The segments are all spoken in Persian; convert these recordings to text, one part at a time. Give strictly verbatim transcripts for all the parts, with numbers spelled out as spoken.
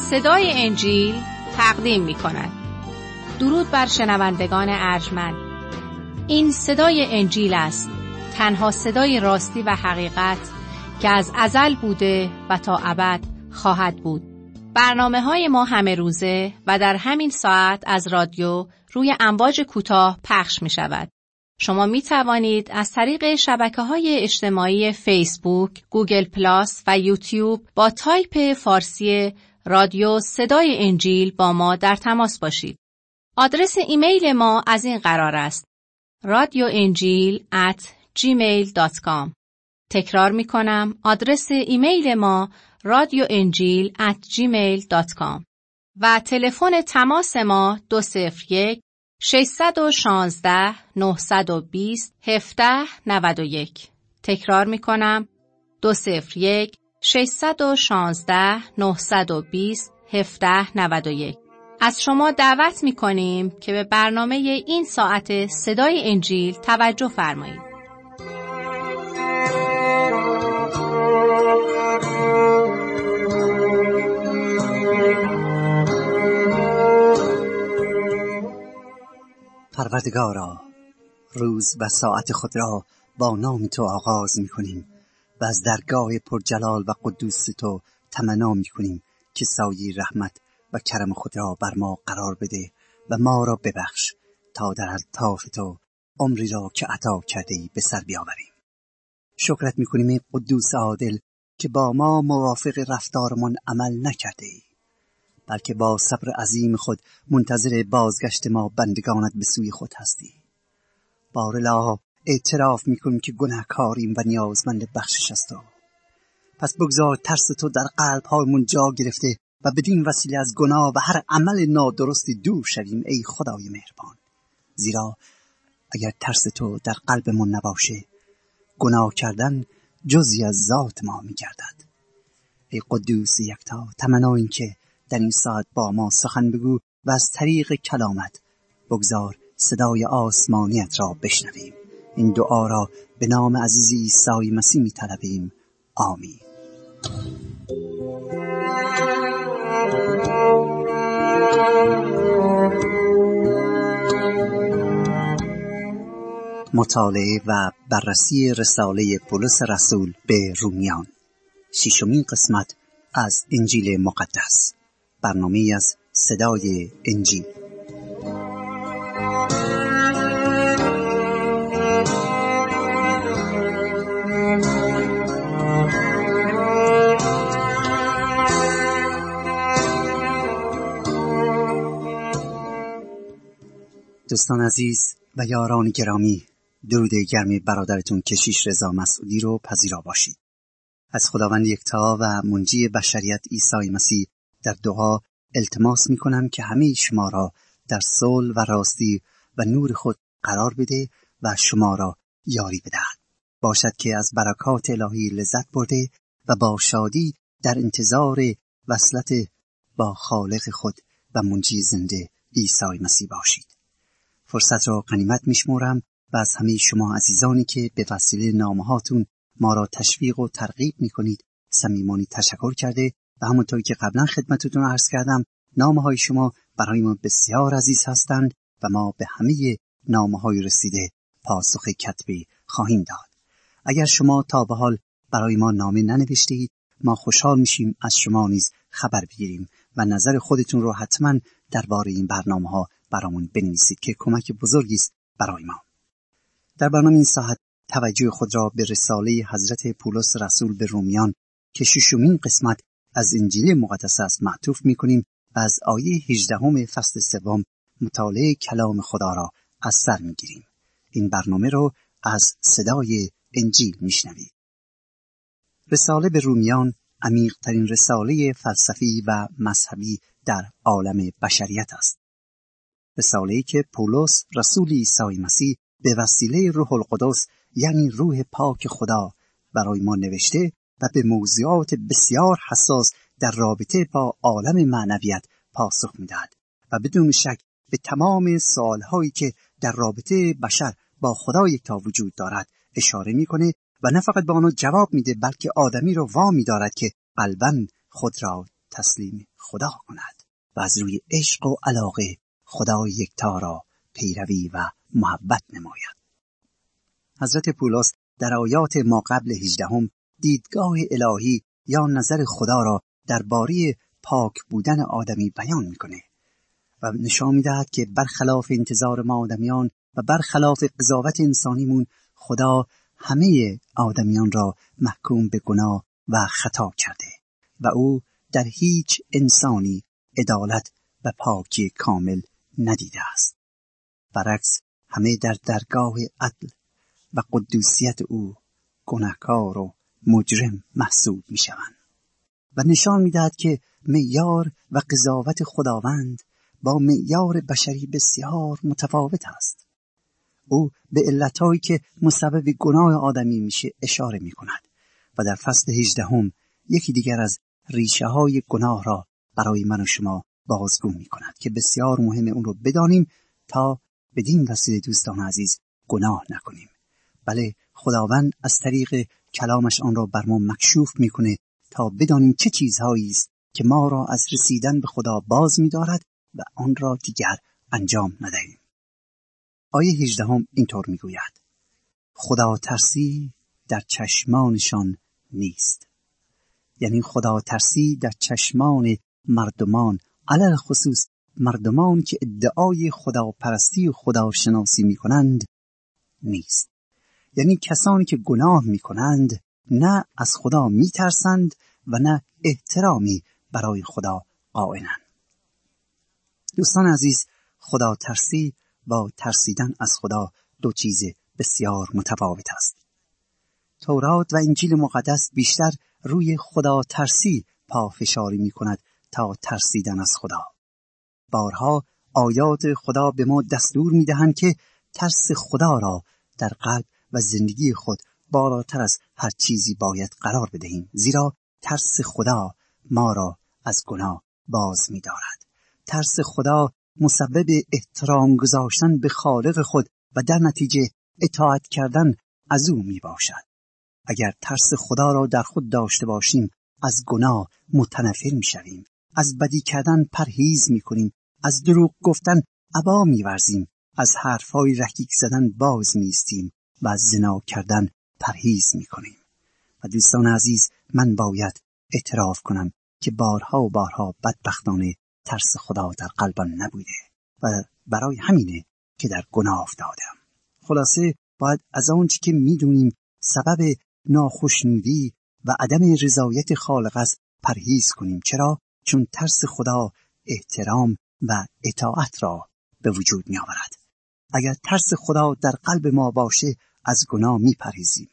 صدای انجیل تقدیم می کند. درود بر شنوندگان ارجمند. این صدای انجیل است، تنها صدای راستی و حقیقت که از ازل بوده و تا ابد خواهد بود. برنامه های ما همه روزه و در همین ساعت از رادیو روی امواج کوتاه پخش می شود. شما می توانید از طریق شبکه‌های اجتماعی فیسبوک، گوگل پلاس و یوتیوب با تایپ فارسی رادیو صدای انجیل با ما در تماس باشید. آدرس ایمیل ما از این قرار است: رادیو انجیل ات جیمیل دات کام. تکرار می کنم، آدرس ایمیل ما رادیو انجیل ات جیمیل دات کام و تلفن تماس ما دو صفر یک ششصد و شانزده نهصد و بیست هفده نود و یک. تکرار می کنم، دو صفر یک ششصد و شانزده نهصد و بیست هفده نود و یک. از شما دعوت می کنیم که به برنامه این ساعت صدای انجیل توجه فرمایید. پروردگارا، روز و ساعت خود را با نام تو آغاز می کنیم و از درگاه پرجلال و قدوس تو تمنا می کنیم که سایه رحمت و کرم خود را بر ما قرار بده و ما را ببخش تا در الطاف تو عمری را که عطا کرده ای به سر بیاوریم. شکرت می کنیم ای قدوس عادل که با ما موافق رفتارمان عمل نکرده ای، بلکه با صبر عظیم خود منتظر بازگشت ما بندگانت به سوی خود هستی. بارالله اعتراف میکنیم که گناهکاریم و نیازمند بخشش از تو. پس بگذار ترس تو در قلب‌هایمون جا گرفته و بدین وسیله از گناه و هر عمل نادرستی دور شویم ای خدای مهربان. زیرا اگر ترس تو در قلبمون نباشه، گناه کردن جزئی از ذات ما میگردد. ای قدوس یکتا، تمنا این که در این ساعت با ما سخن بگو و از طریق کلامت بگذار صدای آسمانیت را بشنویم. این دعا را به نام عزیز عیسی مسیح می طلبیم. آمین. مطالعه و بررسی رساله پولس رسول به رومیان، ششمین قسمت از انجیل مقدس، برنامه از صدای انجیل. دوستان عزیز و یاران گرامی، درود گرم برادرتون کشیش رضا مسعودی رو پذیرا باشید. از خداوند یکتا و منجی بشریت عیسی مسیح در دعا التماس می کنم که همه شما را در صلح و راستی و نور خود قرار بده و شما را یاری بدهد. باشد که از برکات الهی لذت برده و با شادی در انتظار وصلت با خالق خود و منجی زنده عیسی مسیح باشید. فرصت را غنیمت می شمارم و از همه شما عزیزانی که به وسیله نامهاتون ما را تشویق و ترغیب می کنید صمیمانه تشکر کرده و همونطوری که قبلا خدمتتون عرض کردم، نامه‌های شما برای ما بسیار عزیز هستند و ما به همه نامه‌های رسیده پاسخ کتبی خواهیم داد. اگر شما تا به حال برای ما نامه ننوشتید، ما خوشحال میشیم از شما نیز خبر بگیریم و نظر خودتون رو حتما درباره این برنامه‌ها برامون بنویسید که کمک بزرگی است برای ما. در برنامه این ساعت توجه خود را به رساله حضرت پولس رسول به رومیان که ششمین قسمت از انجیل مقدس است معطوف می‌کنیم و از آیه هجدهم فصل سوم مطالعه کلام خدا را از سر می‌گیریم. این برنامه رو از صدای انجیل می‌شنوید. رساله به رومیان عمیق‌ترین رساله فلسفی و مذهبی در عالم بشریت است. رساله‌ای که پولس رسول عیسی مسیح به وسیله روح القدس یعنی روح پاک خدا برای ما نوشته و به موضوعات بسیار حساس در رابطه با عالم معنویت پاسخ می‌دهد و بدون شک به تمام سوال‌هایی که در رابطه بشر با خدا یکتا وجود دارد اشاره می‌کنه و نه فقط به آنها جواب میده، بلکه آدمی را وامی دارد که قلباً خود را تسلیم خدا کند و از روی عشق و علاقه خدای یکتا را پیروی و محبت نماید. حضرت پولس در آیات ما قبل هجدهم دیدگاه الهی یا نظر خدا را درباره پاک بودن آدمی بیان میکنه و نشان میدهد که برخلاف انتظار ما آدمیان و برخلاف قضاوت انسانیمون، خدا همه آدمیان را محکوم به گناه و خطا کرده و او در هیچ انسانی عدالت و پاکی کامل ندیده است. برعکس همه در درگاه عدل و قدوسیت او گناهکار و مجرم محسوب می شوند و نشان می دهد که معیار و قضاوت خداوند با معیار بشری بسیار متفاوت است. او به علتهایی که مسبب گناه آدمی میشه اشاره می کند و در فصل هجدهم یکی دیگر از ریشه های گناه را برای من و شما بازگو می کند که بسیار مهم اون رو بدانیم تا بدین وسیله دوستان عزیز گناه نکنیم. بله، خداوند از طریق کلامش آن را بر ما مکشوف میکنه تا بدانیم چه چیزهایی است که ما را از رسیدن به خدا باز می‌دارد و آن را دیگر انجام ندهیم. آیه هجدهم اینطور میگوید: خدا ترسی در چشمانشان نیست. یعنی خدا ترسی در چشمان مردمان، علل خصوص مردمان که ادعای خداپرستی و خداشناسی میکنند، نیست. یعنی کسانی که گناه میکنند نه از خدا میترسند و نه احترامی برای خدا قائلند. دوستان عزیز، خدا ترسی با ترسیدن از خدا دو چیز بسیار متفاوت است. تورات و انجیل مقدس بیشتر روی خدا ترسی پافشاری می کند تا ترسیدن از خدا. بارها آیات خدا به ما دستور می دهند که ترس خدا را در قلب و زندگی خود بالاتر از هر چیزی باید قرار بدهیم، زیرا ترس خدا ما را از گناه باز می دارد. ترس خدا مسبب احترام گذاشتن به خالق خود و در نتیجه اطاعت کردن از او می باشد. اگر ترس خدا را در خود داشته باشیم، از گناه متنفر می شویم، از بدی کردن پرهیز می کنیم، از دروغ گفتن ابا می ورزیم، از حرفای رکیک زدن باز می ایستیم و از زنا کردن پرهیز می کنیم. و دوستان عزیز، من باید اعتراف کنم که بارها و بارها بدبختانه ترس خدا در قلبم نبوده و برای همینه که در گناه افتادم. خلاصه باید از آنچه که میدونیم سبب ناخوشنودی و عدم رضایت خالق است پرهیز کنیم. چرا؟ چون ترس خدا احترام و اطاعت را به وجود می آورد. اگر ترس خدا در قلب ما باشه، از گناه می پرهیزیم.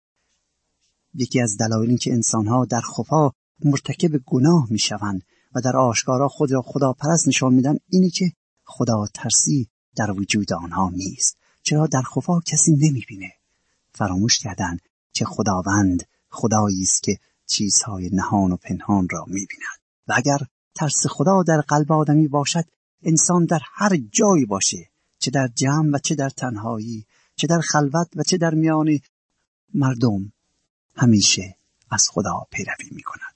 یکی از دلایل این که انسانها در خفا مرتکب گناه می شوند و در آشکارا خود را خدا پرست نشان میدن اینه که خدا ترسی در وجود آنها نیست. چرا؟ در خفا کسی نمی بینه. فراموش کردن که خداوند خدایی است که چیزهای نهان و پنهان را می بیند. و اگر ترس خدا در قلب آدمی باشد، انسان در هر جایی باشه، چه در جمع و چه در تنهایی، چه در خلوت و چه در میان مردم، همیشه از خدا پیروی می کند.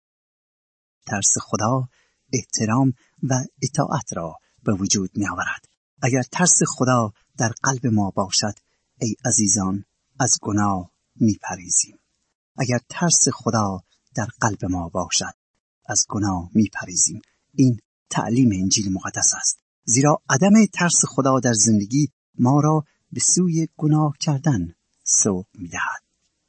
ترس خدا احترام و اطاعت را به وجود می آورد. اگر ترس خدا در قلب ما باشد، ای عزیزان، از گناه می پریزیم. اگر ترس خدا در قلب ما باشد، از گناه می پریزیم. این تعلیم انجیل مقدس است. زیرا عدم ترس خدا در زندگی ما را به سوی گناه کردن سوق می دهد.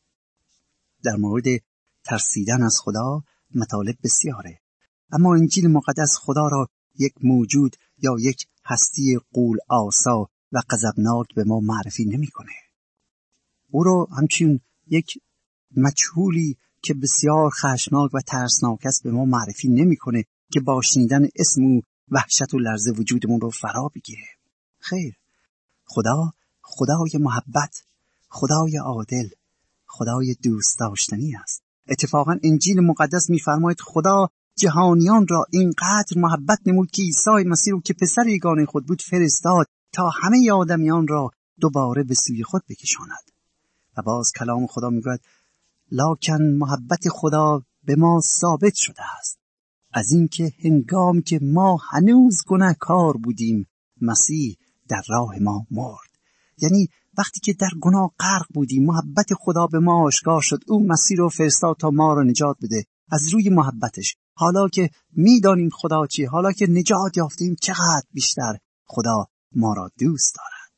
در مورد ترسیدن از خدا مطالب بسیاره، اما انجیل مقدس خدا را یک موجود یا یک هستی غول آسا و غضبناک به ما معرفی نمی‌کنه. او را همچون یک مجهولی که بسیار خشمناک و ترسناک است به ما معرفی نمی‌کنه که با شنیدن اسم او وحشت و لرزه وجودمون رو فرا بگیره. خیر، خدا خدای محبت، خدای عادل، خدای دوست داشتنی است. اتفاقا انجیل مقدس می‌فرماید خدا جهانیان را اینقدر محبت نمود که عیسی مسیح رو که پسر یگانه خود بود فرستاد تا همه آدمیان را دوباره به سوی خود بکشاند. و باز کلام خدا میگوید لکن محبت خدا به ما ثابت شده است از اینکه هنگامی که ما هنوز گناهکار بودیم مسیح در راه ما مرد. یعنی وقتی که در گناه غرق بودیم محبت خدا به ما آشکار شد. او مسیح رو فرستاد تا ما رو نجات بده. از روی محبتش حالا که میدانیم خدا چی، حالا که نجات یافتیم، چقدر بیشتر خدا ما را دوست دارد.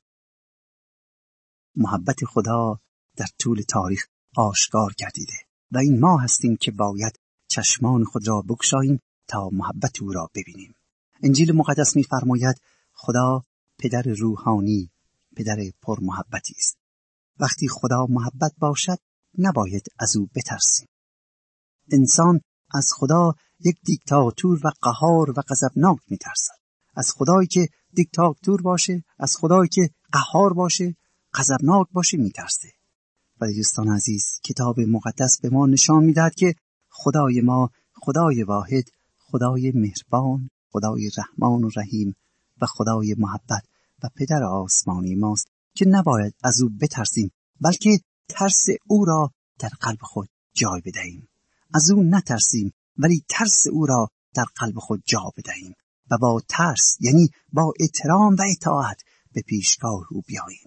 محبت خدا در طول تاریخ آشکار گردیده و این ما هستیم که باید چشمان خود را بگشاییم تا محبت او را ببینیم. انجیل مقدس می‌فرماید خدا پدر روحانی، پدر پر محبتی است. وقتی خدا محبت باشد نباید از او بترسیم. انسان از خدا یک دیکتاتور و قهار و غضبناک می‌ترسد. از خدایی که دیکتاتور باشه، از خدایی که قهار باشه، غضبناک باشه می‌ترسه. ولی دوستان عزیز، کتاب مقدس به ما نشان می‌دهد که خدای ما خدای واحد، خدای مهربان، خدای رحمان و رحیم و خدای محبت و پدر آسمانی ماست که نباید از او بترسیم، بلکه ترس او را در قلب خود جای بدهیم. از او نترسیم ولی ترس او را در قلب خود جا بدهیم و با ترس، یعنی با احترام و اطاعت، به پیشگاه او بیاییم.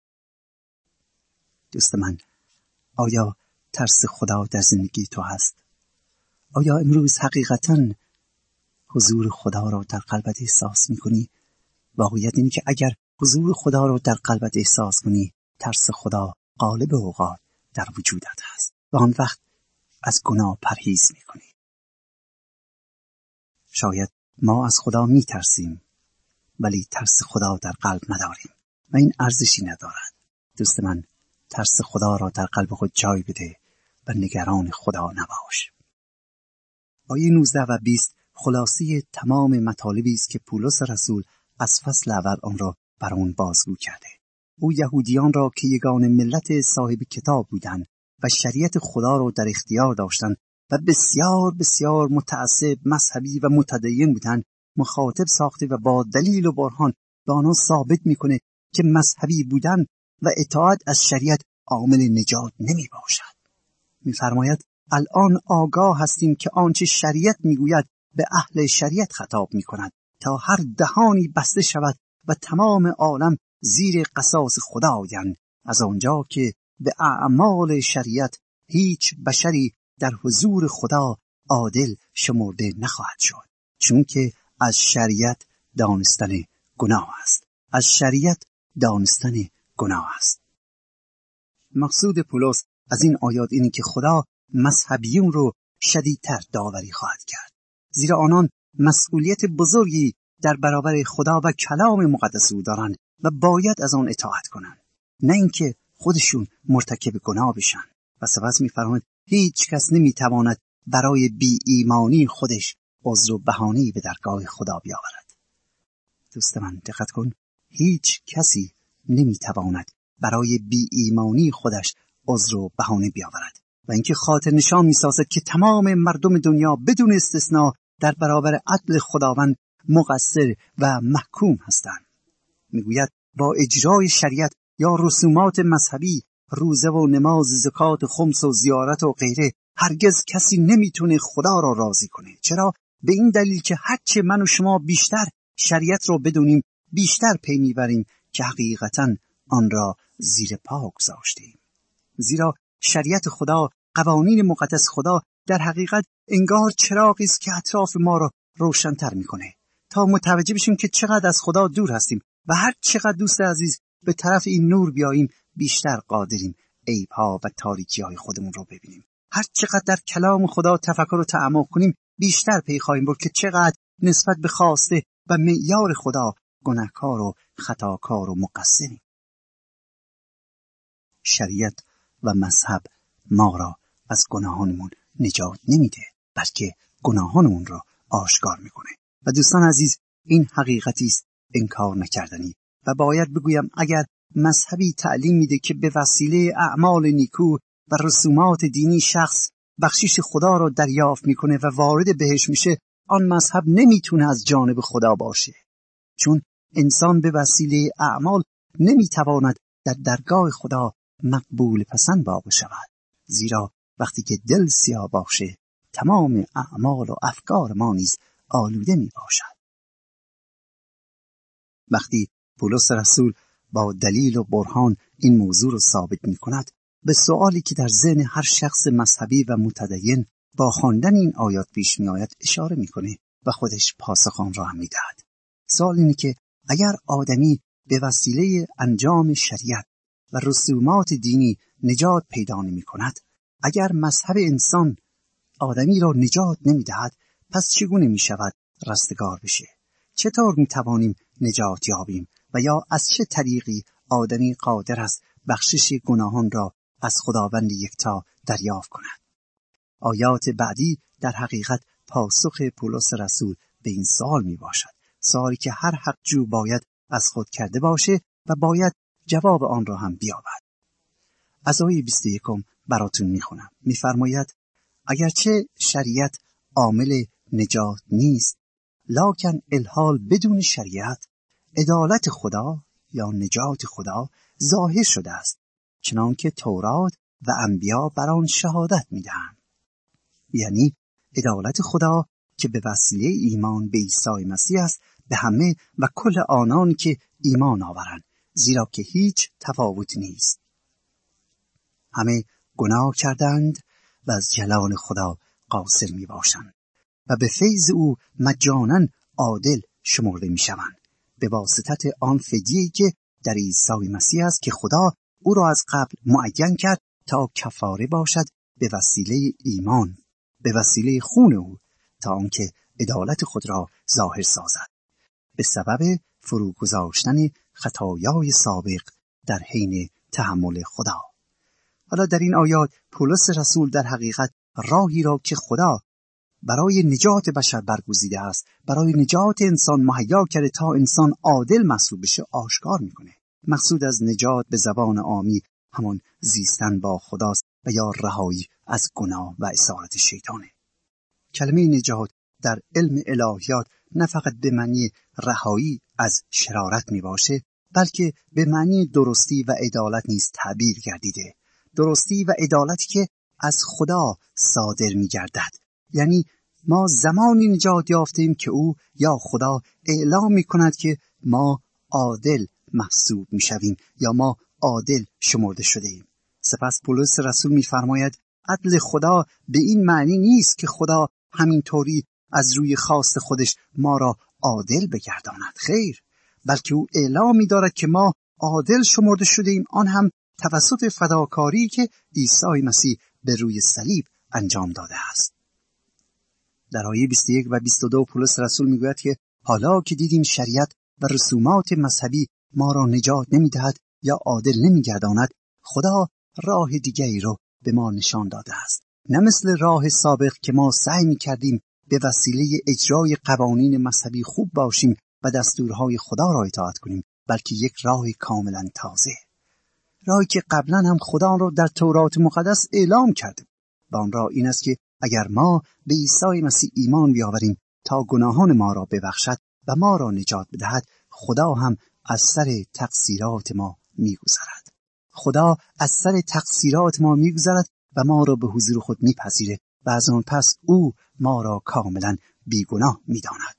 دوست من، آیا ترس خدا در زندگی تو هست؟ آیا امروز حقیقتاً حضور خدا را در قلبت احساس می‌کنی؟ واقعیت اینه که اگر حضور خدا را در قلبت احساس کنی، ترس خدا غالب اوقات در وجودت هست و آن وقت از گناه پرهیز می‌کنی. شاید ما از خدا می‌ترسیم ولی ترس خدا در قلب نداریم و این ارزشی ندارد. دوست من، ترس خدا را در قلب خود جای بده و نگران خدا نباش. آیه نوزده و بیست خلاصه تمام مطالبی است که پولس رسول از فصل اول آن را برامون بازگو کرده. او یهودیان را که یگانه ملت صاحب کتاب بودند و شریعت خدا را در اختیار داشتند و بسیار بسیار متعصب، مذهبی و متدین بودند مخاطب ساخته و با دلیل و برهان به آنها ثابت میکنه که مذهبی بودن و اطاعت از شریعت عامل نجات نمی باشد. می‌فرماید الان آگاه هستیم که آنچه شریعت میگوید به اهل شریعت خطاب میکند تا هر دهانی بسته شود و تمام عالم زیر قصاص خدا آیند، از آنجا که به اعمال شریعت هیچ بشری در حضور خدا عادل شمرده نخواهد شد، چون که از شریعت دانستن گناه است. از شریعت دانستن گناه است. مقصود پولس از این آیات اینه که خدا مذهبیون رو شدیدتر داوری خواهد کرد، زیرا آنان مسئولیت بزرگی در برابر خدا و کلام مقدس او دارند و باید از آن اطاعت کنند، نه اینکه خودشون مرتکب گناه بشن. و سپس می‌فرماید هیچ کس نمی‌تواند برای بی ایمانی خودش عذر و بهانه‌ای به درگاه خدا بیاورد. دوست من دقت کن، هیچ کسی نمی‌تواند برای بی ایمانی خودش عذر و بهانه بیاورد و اینکه خاطر نشان می‌سازد که تمام مردم دنیا بدون استثنا در برابر عدل خداوند مقصر و محکوم هستند. میگوید با اجرای شریعت یا رسومات مذهبی، روزه و نماز، زکات، خمس و زیارت و غیره، هرگز کسی نمیتونه خدا را راضی کنه. چرا؟ به این دلیل که هرچه من و شما بیشتر شریعت را بدونیم، بیشتر پی میبریم که حقیقتاً آن را زیر پا گذاشتیم. زیرا شریعت خدا، قوانین مقدس خدا در حقیقت انگار چراغی است که اطراف ما را روشن‌تر میکنه تا متوجه بشیم که چقدر از خدا دور هستیم و هر چقدر دوست عزیز به طرف این نور بیاییم بیشتر قادریم عیب‌ها و تاریکی‌های خودمون رو ببینیم. هر چقدر در کلام خدا تفکر و تعمق کنیم بیشتر پی خواهیم برد که چقدر نسبت به خواسته و معیار خدا گناهکار و خطاکار و مقصریم. شریعت و مذهب ما را از گناهانمون نجات نمیده، بلکه گناهانمون را آشکار میکنه. و دوستان عزیز، این حقیقتی است انکار نکردنی و باید بگویم اگر مذهبی تعلیم میده که به وسیله اعمال نیکو و رسومات دینی شخص بخشش خدا را دریافت میکنه و وارد بهش میشه، آن مذهب نمیتونه از جانب خدا باشه، چون انسان به وسیله اعمال نمیتواند در درگاه خدا مقبول پسند واقع شود. زیرا وقتی که دل سیاه باشه تمام اعمال و افکار ما نیز آلوده می باشد. وقتی پولس رسول با دلیل و برهان این موضوع را ثابت می کند، به سؤالی که در ذهن هر شخص مذهبی و متدین با خواندن این آیات پیش می آید اشاره می کنه و خودش پاسخ آن را هم می دهد. سوال اینه که اگر آدمی به وسیله انجام شریعت و رسومات دینی نجات پیدا نمی کند، اگر مذهب انسان آدمی را نجات نمی دهد، پس چگونه می شود رستگار بشه؟ چطور می توانیم نجات یابیم و یا از چه طریقی آدمی قادر است بخشش گناهان را از خداوند یکتا دریافت کند؟ آیات بعدی در حقیقت پاسخ پولس رسول به این سوال می باشد. سوالی که هر حقجو باید از خود کرده باشه و باید جواب آن را هم بیابد. از آیه بیست و یکم براتون می خونم. می فرماید اگرچه شریعت عامل نجات نیست، لکن الحال بدون شریعت عدالت خدا یا نجات خدا ظاهر شده است، چنانکه تورات و انبیا بر آن شهادت می‌دهند. یعنی عدالت خدا که به وسیله ایمان به عیسی مسیح است به همه و کل آنان که ایمان آورند، زیرا که هیچ تفاوت نیست. همه گناه کردند و از جلال خدا قاصر می باشند و به فیض او مجانا عادل شمرده می شوند به واسطت آن فدیه‌ای که در عیسی مسیح است که خدا او را از قبل معین کرد تا کفاره باشد به وسیله ایمان، به وسیله خون او، تا آنکه عدالت خود را ظاهر سازد به سبب فروگذاشتن خطایای سابق در حین تحمل خدا. حالا در این آیات پولس رسول در حقیقت راهی را که خدا برای نجات بشر برگزیده است، برای نجات انسان مهیا کرده تا انسان عادل محسوب بشه آشکار میکنه. مقصود از نجات به زبان عامی همان زیستن با خداست و یا رهایی از گناه و اسارت شیطانه. کلمه نجات در علم الهیات نه فقط به معنی رهایی از شرارت می باشه، بلکه به معنی درستی و عدالت نیز تعبیر گردیده. درستی و عدالتی که از خدا صادر می گردد. یعنی ما زمانی نجات یافتیم که او یا خدا اعلام می کند که ما عادل محسوب می شویم یا ما عادل شمرده شده ایم. سپس پولس رسول می فرماید عدل خدا به این معنی نیست که خدا همینطوری از روی خواست خودش ما را عادل بگرداند. خیر، بلکه او اعلام می دارد که ما عادل شمرده شده ایم، آن هم توسط فداکاری که عیسی مسیح به روی صلیب انجام داده است. در آیه بیست و یک و بیست و دو پولس رسول می گوید که حالا که دیدیم شریعت و رسومات مذهبی ما را نجات نمی دهد یا عادل نمی گرداند، خدا راه دیگری رو به ما نشان داده است. نه مثل راه سابق که ما سعی می کردیم به وسیله اجرای قوانین مذهبی خوب باشیم و دستورهای خدا را اطاعت کنیم، بلکه یک راه کاملا تازه، راهی که قبلا هم خدا را در تورات مقدس اعلام کرده و آن راه این است که اگر ما به عیسی مسیح ایمان بیاوریم تا گناهان ما را ببخشد و ما را نجات بدهد، خدا هم از سر تقصیرات ما میگذرد. خدا از سر تقصیرات ما میگذرد و ما را به حضور خود میپذیره و از آن پس او ما را کاملا بیگناه میداند.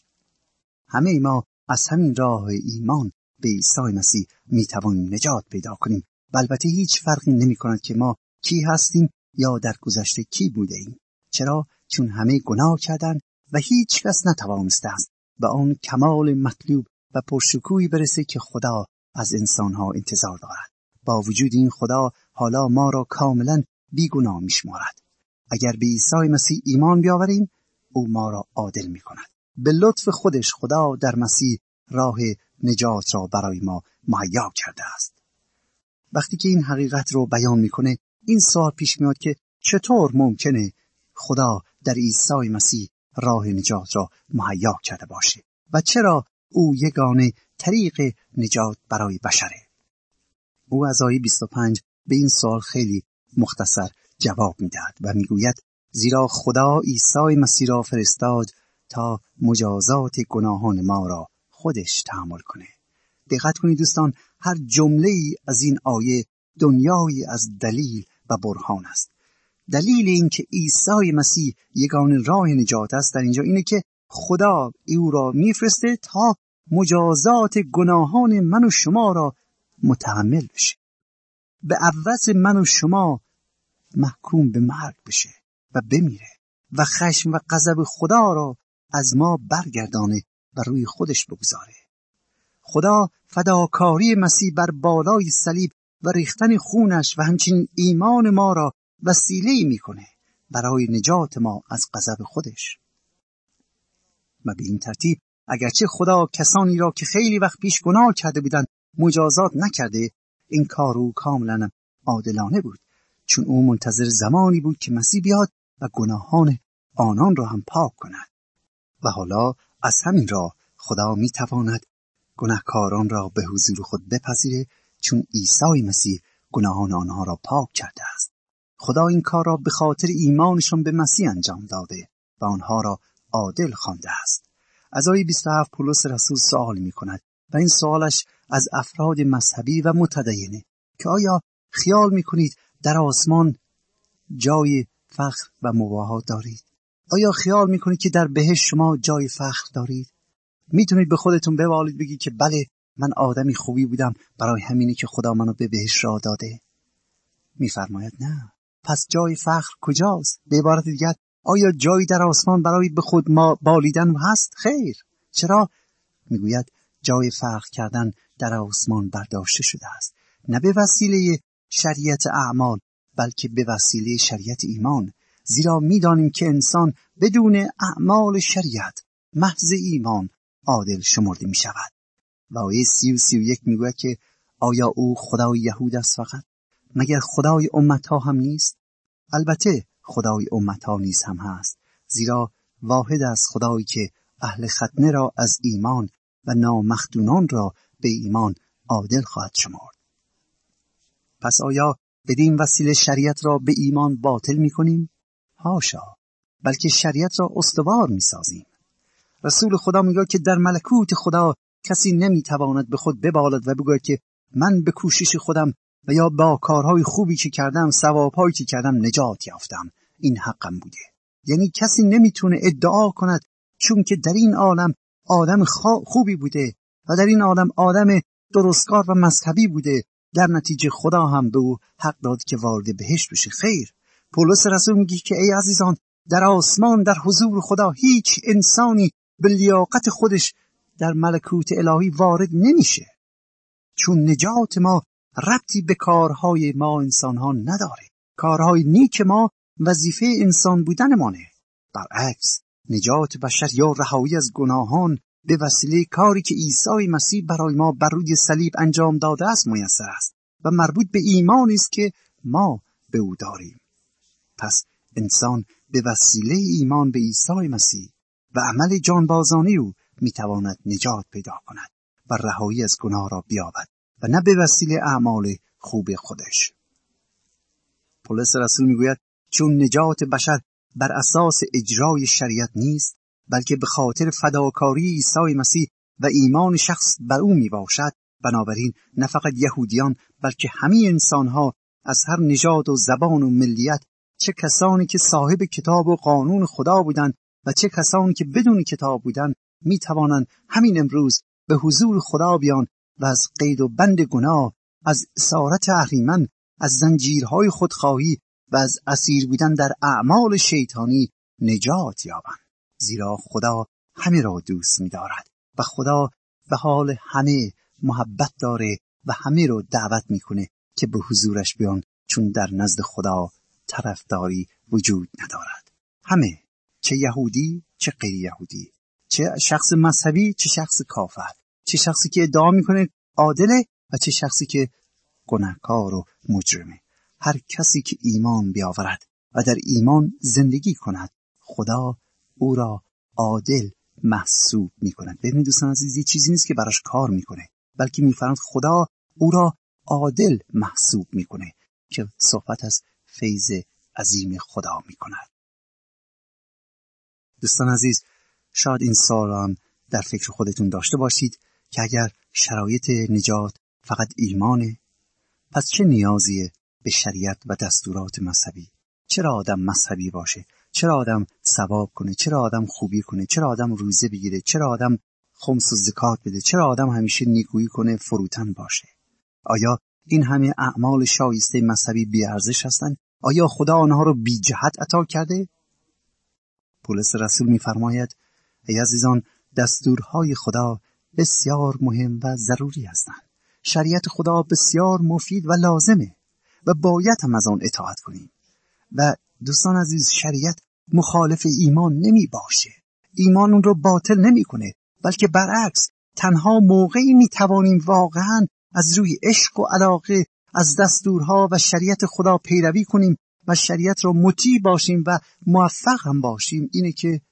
همه ما از همین راه ایمان به عیسی مسیح میتوانیم نجات پیدا کنیم و البته هیچ فرقی نمی کند که ما کی هستیم یا در گذشته کی بوده ایم. چرا؟ چون همه گناه کردند و هیچ کس نتوانسته است به آن کمال مطلوب و پرشکوهی برسه که خدا از انسانها انتظار دارد. با وجود این خدا حالا ما را کاملا بیگناه میشمارد. اگر به عیسی مسیح ایمان بیاوریم او ما را عادل میکند. به لطف خودش خدا در مسیح راه نجات را برای ما مهیا کرده است. وقتی که این حقیقت رو بیان میکنه این سوال پیش میاد که چطور ممکنه خدا در عیسی مسیح راه نجات را مهیا کرده باشه و چرا او یگانه طریق نجات برای بشره؟ او از آیه بیست و پنج به این سوال خیلی مختصر جواب میدهد و میگوید زیرا خدا عیسی مسیح را فرستاد تا مجازات گناهان ما را خودش تحمل کنه. دقت کنید دوستان، هر جمله ای از این آیه دنیایی از دلیل و برهان است. دلیل این که عیسی مسیح یگانه راه نجات است در اینجا اینه که خدا او را میفرسته تا مجازات گناهان من و شما را متحمل بشه، به عوض من و شما محکوم به مرگ بشه و بمیره و خشم و غضب خدا را از ما برگردانه و روی خودش بگذاره. خدا فداکاری مسیح بر بالای صلیب و ریختن خونش و همچنین ایمان ما را وسیله میکنه برای نجات ما از غضب خودش. و به این ترتیب اگرچه خدا کسانی را که خیلی وقت پیش گناه کرده بودند مجازات نکرده، این کار او کاملا عادلانه بود، چون او منتظر زمانی بود که مسیح بیاد و گناهان آنان را هم پاک کند. و حالا از همین راه خدا میتواند گناهکاران را به حضور خود بپذیره، چون عیسی مسیح گناهان آنها را پاک کرده است. خدا این کار را به خاطر ایمانشان به مسیح انجام داده و آنها را عادل خوانده است. از آیه بیست و هفت پولس رسول سوال می کند و این سوالش از افراد مذهبی و متدینه که آیا خیال می کنید در آسمان جای فخر و مباهات دارید؟ آیا خیال می کنید که در بهشت شما جای فخر دارید؟ میتونید به خودتون ببالید بگید که بله من آدمی خوبی بودم، برای همینه که خدا منو به بهشت راه داده؟ میفرماید نه. پس جای فخر کجاست؟ به عبارت دیگر آیا جایی در آسمان برای به خود ما بالیدن هست؟ خیر. چرا؟ میگوید جای فخر کردن در آسمان برداشته شده است، نه به وسیله شریعت اعمال بلکه به وسیله شریعت ایمان، زیرا میدانیم که انسان بدون اعمال شریعت محض ایمان عادل شمرده می شود. و آیه سی و سی و یک میگوید که آیا او خدای یهود است فقط؟ مگر خدای امتها هم نیست؟ البته خدای امتها نیز هم هست، زیرا واحد است خدایی که اهل ختنه را از ایمان و نامختونان را به ایمان عادل خواهد شمرد. پس آیا بدین وسیله شریعت را به ایمان باطل می کنیم؟ حاشا، بلکه شریعت را استوار می سازیم. رسول خدا میگه که در ملکوت خدا کسی نمیتواند به خود ببالد و بگوید که من به کوشش خودم و یا با کارهای خوبی که کردم، ثوابهایی که کردم نجات یافتم، این حقم بوده. یعنی کسی نمیتونه ادعا کند چون که در این عالم آدم خوبی بوده و در این عالم آدم درستکار و مذهبی بوده، در نتیجه خدا هم به او حق داد که وارد بهشت بشه. خیر. پولس رسول میگه که ای عزیزان، در آسمان در حضور خدا هیچ انسانی به لیاقت خودش در ملکوت الهی وارد نمیشه، چون نجات ما ربطی به کارهای ما انسانها نداره. کارهای نیک ما وظیفه انسان بودنمانه. برعکس، نجات بشر یا رهایی از گناهان به وسیله کاری که عیسی مسیح برای ما بر روی صلیب انجام داده است میسر است و مربوط به ایمانی است که ما به او داریم. پس انسان به وسیله ایمان به عیسی مسیح و عمل جانبازانه او میتواند نجات پیدا کند و رهایی از گناه را بیابد و نه به وسیله اعمال خوب خودش. پولس رسول میگوید چون نجات بشر بر اساس اجرای شریعت نیست، بلکه به خاطر فداکاری عیسی مسیح و ایمان شخص بر او میباشد، بنابراین نه فقط یهودیان بلکه همه انسانها از هر نژاد و زبان و ملیت، چه کسانی که صاحب کتاب و قانون خدا بودند و چه کسانی که بدون کتاب بودند، می توانند همین امروز به حضور خدا بیان و از قید و بند گناه، از اسارت اهریمن، از زنجیرهای خودخواهی و از اسیر بودن در اعمال شیطانی نجات یابند. زیرا خدا همه را دوست می دارد و خدا به حال همه محبت داره و همه را دعوت می کنه که به حضورش بیان، چون در نزد خدا طرفداری وجود ندارد. همه، چه یهودی چه غیر یهودی، چه شخص مذهبی چه شخص کافر، چه شخصی که ادعا میکنه عادله و چه شخصی که گناهکار و مجرمه، هر کسی که ایمان بیاورد و در ایمان زندگی کند، خدا او را عادل محسوب میکند. ببینید دوستان عزیز، یه چیزی نیست که براش کار میکنه، بلکه میفرماید خدا او را عادل محسوب میکنه، که صحبت از فیض عظیم خدا میکند. دوستان عزیز، شاید این سوال در فکر خودتون داشته باشید که اگر شرایط نجات فقط ایمانه، پس چه نیازیه به شریعت و دستورات مذهبی؟ چرا آدم مذهبی باشه؟ چرا آدم ثواب کنه؟ چرا آدم خوبی کنه؟ چرا آدم روزه بگیره؟ چرا آدم خمس و زکات بده؟ چرا آدم همیشه نیکویی کنه، فروتن باشه؟ آیا این همه اعمال شایسته مذهبی بی ارزش هستند؟ آیا خدا آنها رو بی جهت عطا کرده؟ پولس رسول می‌فرماید ای عزیزان، دستورهای خدا بسیار مهم و ضروری هستند. شریعت خدا بسیار مفید و لازمه و باید هم از آن اطاعت کنیم. و دوستان عزیز، شریعت مخالف ایمان نمی باشه. ایمان اون رو باطل نمی کنه، بلکه برعکس تنها موقعی می توانیم واقعاً از روی عشق و علاقه از دستورها و شریعت خدا پیروی کنیم و شریعت را مطیع باشیم و موفق هم باشیم اینه که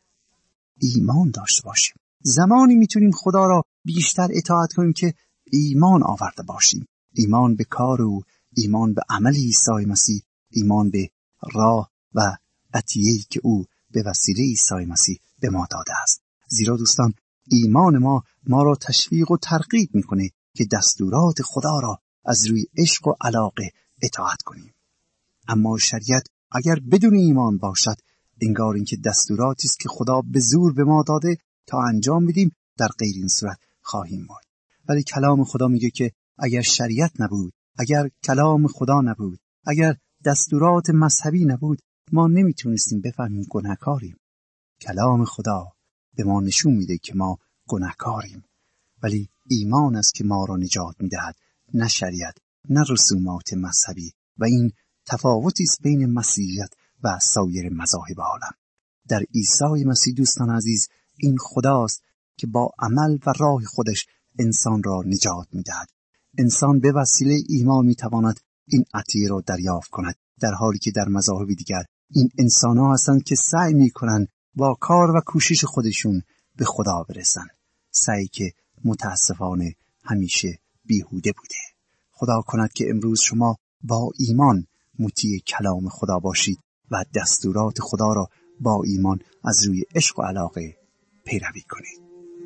ایمان داشته باشیم. زمانی میتونیم خدا را بیشتر اطاعت کنیم که ایمان آورده باشیم. ایمان به کار او، ایمان به عمل عیسی مسیح، ایمان به راه و عطیه‌ای که او به وسیله عیسی مسیح به ما داده است. زیرا دوستان، ایمان ما ما را تشویق و ترغیب میکنه که دستورات خدا را از روی عشق و علاقه اطاعت کنیم. اما شریعت اگر بدون ایمان باشد، انگار اینکه دستوراتی است که خدا به زور به ما داده تا انجام بدیم، در غیر این صورت خواهیم مرد. ولی کلام خدا میگه که اگر شریعت نبود، اگر کلام خدا نبود، اگر دستورات مذهبی نبود، ما نمیتونستیم بفهمیم گناهکاریم. کلام خدا به ما نشون میده که ما گناهکاریم، ولی ایمان است که ما را نجات میدهد، نه شریعت، نه رسومات مذهبی. و این تفاوتی است بین مسیحیت و سایر مذاهب عالم. در عیسی مسیح دوستان عزیز، این خداست که با عمل و راه خودش انسان را نجات میدهد. انسان به وسیله ایمان میتواند این عطیه را دریافت کند، در حالی که در مذاهب دیگر این انسان‌ها هستند که سعی میکنند با کار و کوشش خودشون به خدا برسند، سعی که متاسفانه همیشه بیهوده بوده. خدا کند که امروز شما با ایمان مطیع کلام خدا باشید و دستورات خدا را با ایمان از روی عشق و علاقه پیروی کنید.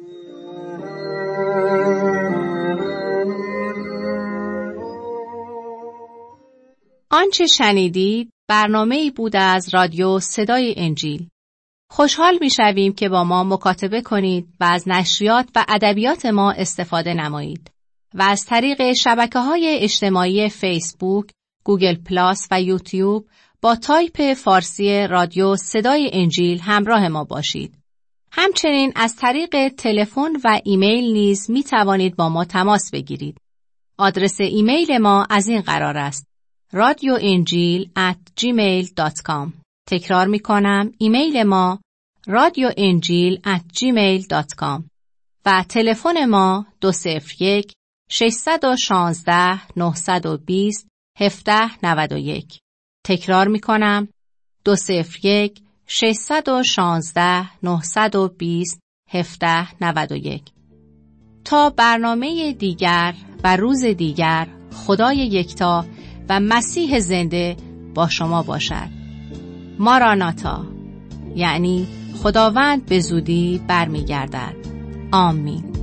آنچه شنیدید برنامه‌ای بود از رادیو صدای انجیل. خوشحال می‌شویم که با ما مکاتبه کنید و از نشریات و ادبیات ما استفاده نمایید و از طریق شبکه‌های اجتماعی فیسبوک، گوگل پلاس و یوتیوب با تایپ فارسی رادیو صدای انجیل همراه ما باشید. همچنین از طریق تلفن و ایمیل نیز می توانید با ما تماس بگیرید. آدرس ایمیل ما از این قرار است: رادیو انجیل ات جیمیل دات کام. تکرار می کنم، ایمیل ما رادیو انجیل ات جیمیل دات کام و تلفن ما دو صفر یک شش یک شش نه دو صفر هفت نه یک. تکرار می کنم، دو صفر یک شش یک شش نه دو صفر هفت نه یک. تا برنامه دیگر و روز دیگر، خدای یکتا و مسیح زنده با شما باشد. ماراناتا، یعنی خداوند به زودی برمیگردد. آمین.